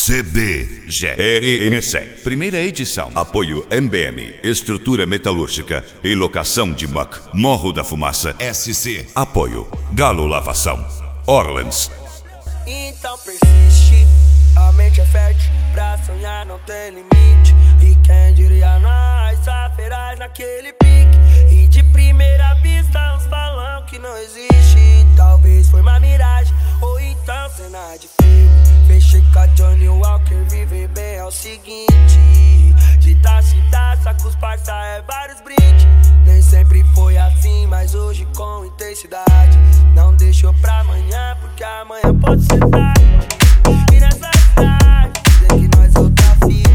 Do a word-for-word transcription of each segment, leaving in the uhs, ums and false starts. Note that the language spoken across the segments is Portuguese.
C B G R N C. Primeira edição. Apoio M B M, Estrutura Metalúrgica e Locação de Muck, Morro da Fumaça. S C. Apoio Galo Lavação, Orleans. Então persiste, a mente é fértil, pra sonhar não tem limite. E quem diria nós, saferais naquele pique. E de primeira vista uns falam que não existe. Talvez foi uma miragem, ou então cena de filme. Fechei com a Johnny Walker, viver bem é o seguinte: de taça em taça, com os parça é vários brindes. Nem sempre foi assim, mas hoje com intensidade. Não deixou pra amanhã, porque amanhã pode ser tarde. E nessa cidade, dizem que nós é outra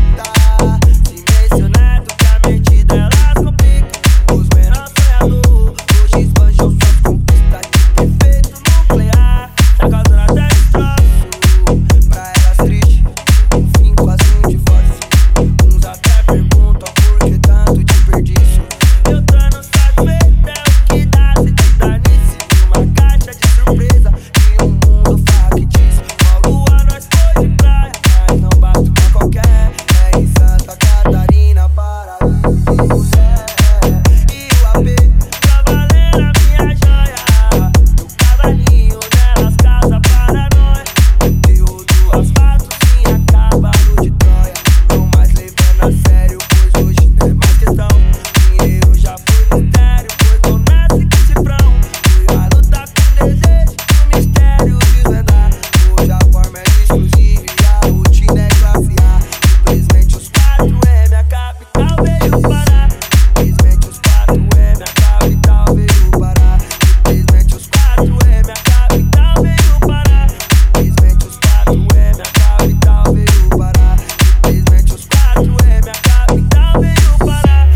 fita. Se mencionado que a mente delas complica. Os menores sonhadores hoje esbanjam suas conquistas de efeito nuclear. Tá causando até destroço pra elas triste, um fim quase um divórcio. Uns até perguntam por que tanto desperdício. Eu tô no satisfeito, é o que dá se te dar nisso. Uma caixa de surpresa e um mundo factício. Uma lua nós foi de praia, mas não bate pra qualquer. É em Santa Catarina, Paraíso de mulher. E o A P tá valendo a minha joia. No cavalinho nelas, casa para nós. Conteúdo asfalto, sim, a cavalo de Troia. Não mais levando a sério, pois hoje não é mais questão. Dinheiro já foi mistério, pois não nasce com cifrão. Fui a lutar com desejo, o mistério desvendar. Hoje a forma é exclusiva e a rotina é classe A. Simplesmente os quatro M, a capital veio parar. Simplesmente os quatro M, a capital veio parar. Simplesmente os quatro M, a capital veio parar. Simplesmente os quatro M, a capital veio parar. Simplesmente os quatro M, a capital veio parar.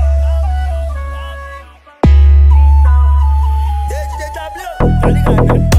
D J W, tá ligado, né?